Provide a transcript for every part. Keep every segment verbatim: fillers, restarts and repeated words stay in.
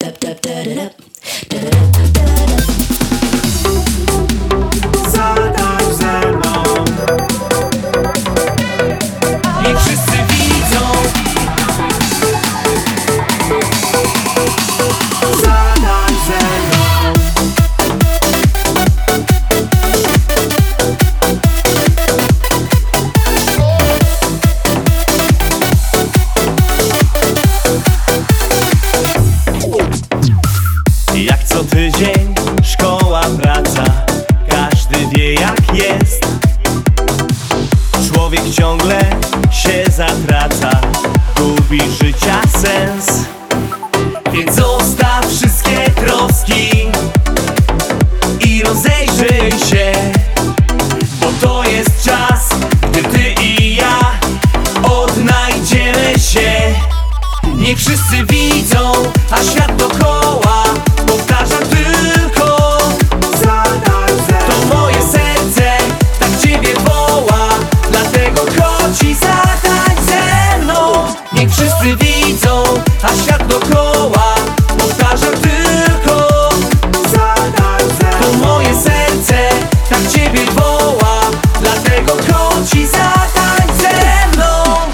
Zatańcz ze mną. Niech wszyscy widzą. Zatańcz ze mną. Jak co tydzień szkoła, praca, każdy wie jak jest. Człowiek ciągle się zatraca, gubi życia sens. Więc zostaw wszystkie troski i rozejrzyj się, bo to jest czas, gdy ty i ja odnajdziemy się. Niech wszyscy widzą, a świat dookoła powtarza tylko: zatańcz ze mną. To moje serce tak ciebie woła, dlatego chodź i zatańcz ze mną. Niech wszyscy widzą, a świat dookoła powtarza tylko: zatańcz ze mną. To moje serce tak ciebie woła, dlatego chodź i zatańcz ze mną.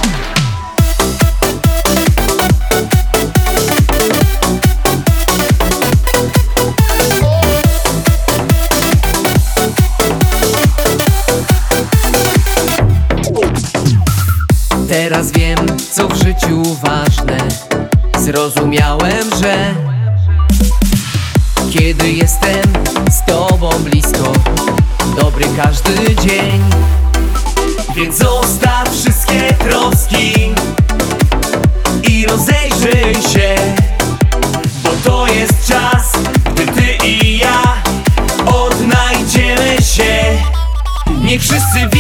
Teraz wiem, co w życiu ważne. Zrozumiałem, że kiedy jestem z tobą blisko, dobry każdy dzień. Więc zostaw wszystkie troski i rozejrzyj się, bo to jest czas, gdy ty i ja odnajdziemy się. Niech wszyscy